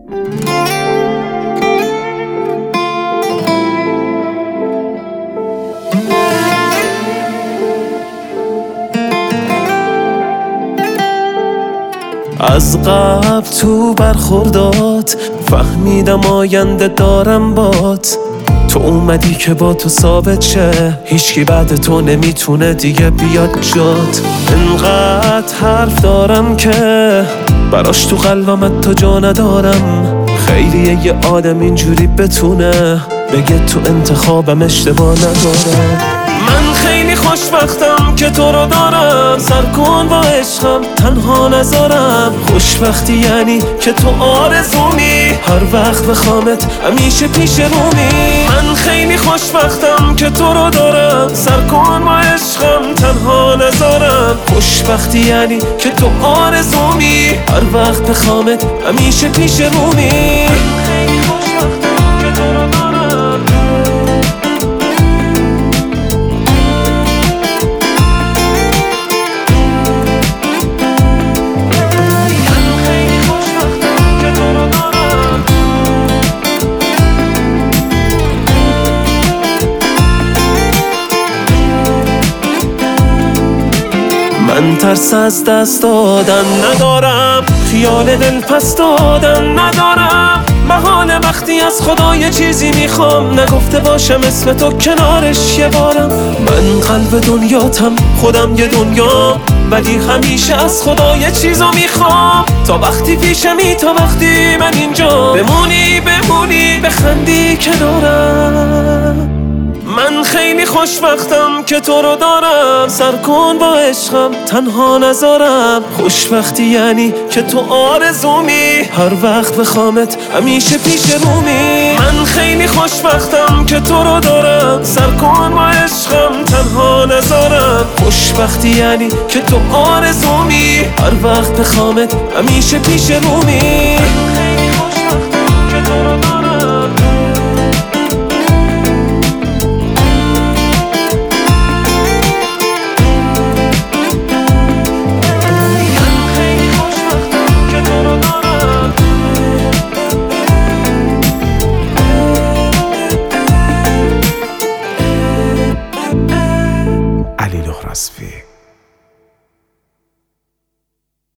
از قبل تو برخوردات فهمیدم آینده دارم بات. تو اومدی که با تو ثابت شه، هیچکی بعد تو نمیتونه دیگه بیاد جات. انقدر حرف دارم که براش تو قلبم تو جا ندارم. خیلیه یه آدم اینجوری بتونه بگه تو انتخابم اشتباه نداره. من خیلی خوشبختم که تو رو دارم، سر کن با عشقم تنها نذارم. خوشبختی یعنی که تو آرزومی، هر وقت بخوامت همیشه پیش رومی. من خیلی خوشبختم که تو رو دارم، سر کن با عشقم تنها نذارم. خوشبختی یعنی که تو آرزومی، هر وقت بخوامت همیشه پیش رومی. خیلی خوشبختم که تو رو دارم. من ترس از دست دادن ندارم، خیال دل پس دادن ندارم. محال وقتی از خدا یه چیزی میخوام، نگفته باشم اسم تو کنارش یه بارم. من قلب دنیاتم، خودم یه دنیا، ولی همیشه از خدا یه چیزو میخوام. تا وقتی پیشمی، تا وقتی من اینجا، بمونی بخندی کنارم. من خیلی خوشبختم که تو رو دارم، سر کن با عشقم تنها نذارم. خوشبختی یعنی که تو آرزومی، هر وقت بخوامت همیشه پیش رومی. من خیلی خوشبختم که تو رو دارم، سر کن با عشقم تنها نذارم. خوشبختی یعنی که تو آرزومی، هر وقت بخوامت همیشه پیش رومی. من خیلی خوشبختم که تو رو دارم.